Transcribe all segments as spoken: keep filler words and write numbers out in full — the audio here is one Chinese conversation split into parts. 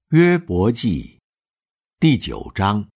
约伯记第九章。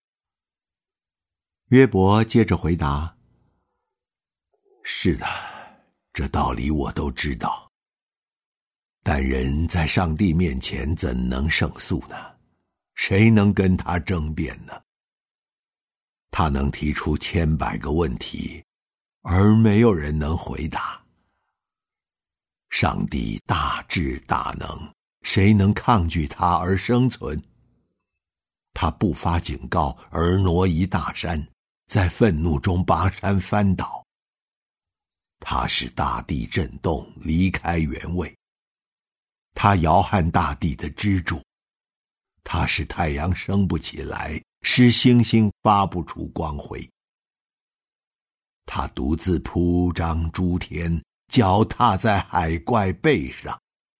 约伯接着回答：是的，这道理我都知道，但人在上帝面前怎能胜诉呢？谁能跟他争辩呢？他能提出千百个问题，而没有人能回答。上帝大智大能，谁能抗拒他而生存？他不发警告而挪移大山，在愤怒中把山翻倒。他使大地震动，离开原位。他摇撼大地的支柱。他使太阳升不起来，使星星发不出光辉。他独自铺张诸天，脚踏在海怪背上。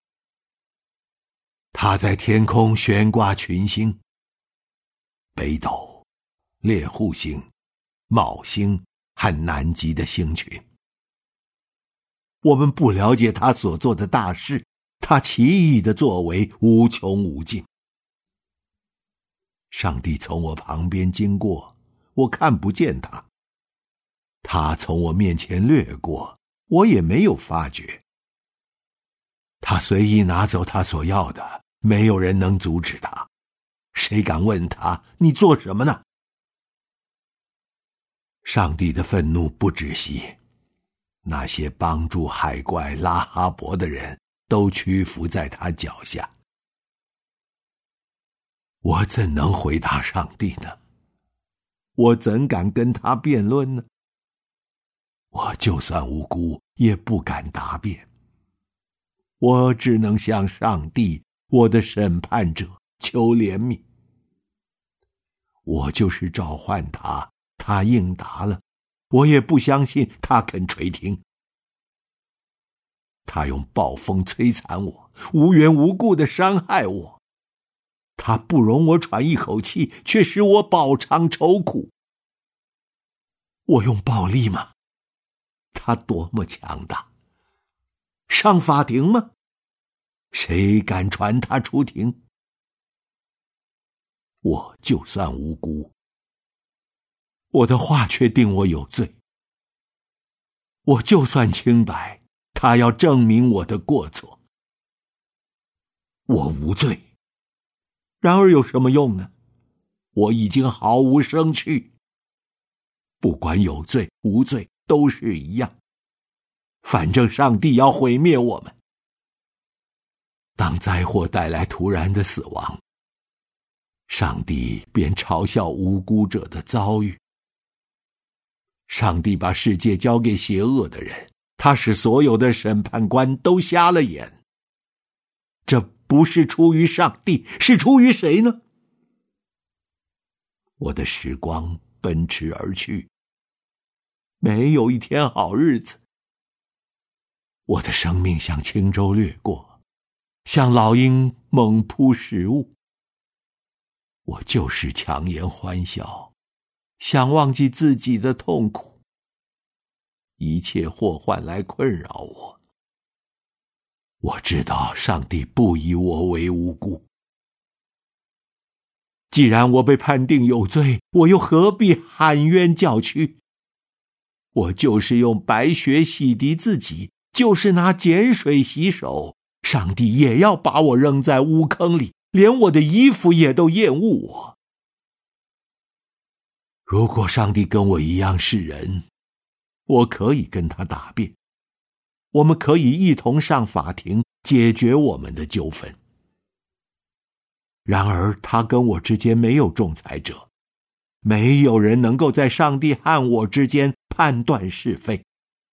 他在天空悬挂群星，北斗、猎户星、昴星和南极的星群。我们不了解他所做的大事，他奇异的作为无穷无尽。上帝从我旁边经过，我看不见他；他从我面前掠过，我也没有发觉。他随意拿走他所要的，没有人能阻止他。谁敢问他，你做什么呢？上帝的愤怒不止息，那些帮助海怪拉哈伯的人都屈服在他脚下。我怎能回答上帝呢？我怎敢跟他辩论呢？我就算无辜，也不敢答辩。我只能向上帝，我的审判者，求怜悯。我就是召唤他，他应答了，我也不相信他肯垂听。他用暴风摧残我，无缘无故地伤害我。他不容我喘一口气，却使我饱尝愁苦。我用暴力吗？他多么强大！上法庭吗？谁敢传他出庭？我就算无辜，我的话却定我有罪。我就算清白，他要证明我的过错。我无罪，然而有什么用呢？我已经毫无生趣。不管有罪无罪，都是一样。反正上帝要毁灭我们。当灾祸带来突然的死亡，上帝便嘲笑无辜者的遭遇。上帝把世界交给邪恶的人，他使所有的审判官都瞎了眼。这不是出于上帝，是出于谁呢？我的时光奔驰而去，没有一天好日子。我的生命像轻舟掠过，像老鹰猛扑食物。我就是强颜欢笑，想忘记自己的痛苦。一切祸患来困扰我。我知道上帝不以我为无辜。既然我被判定有罪，我又何必喊冤叫屈？我就是用白雪洗涤自己，就是拿碱水洗手，上帝也要把我扔在污坑里，连我的衣服也都厌恶我。如果上帝跟我一样是人，我可以跟他答辩，我们可以一同上法庭解决我们的纠纷。然而他跟我之间没有仲裁者，没有人能够在上帝和我之间判断是非。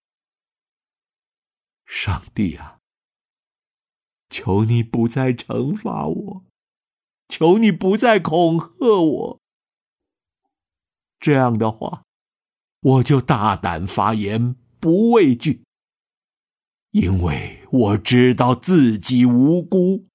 上帝啊，求你不再惩罚我，求你不再恐吓我。这样的话，我就大胆发言，不畏惧，因为我知道自己无辜。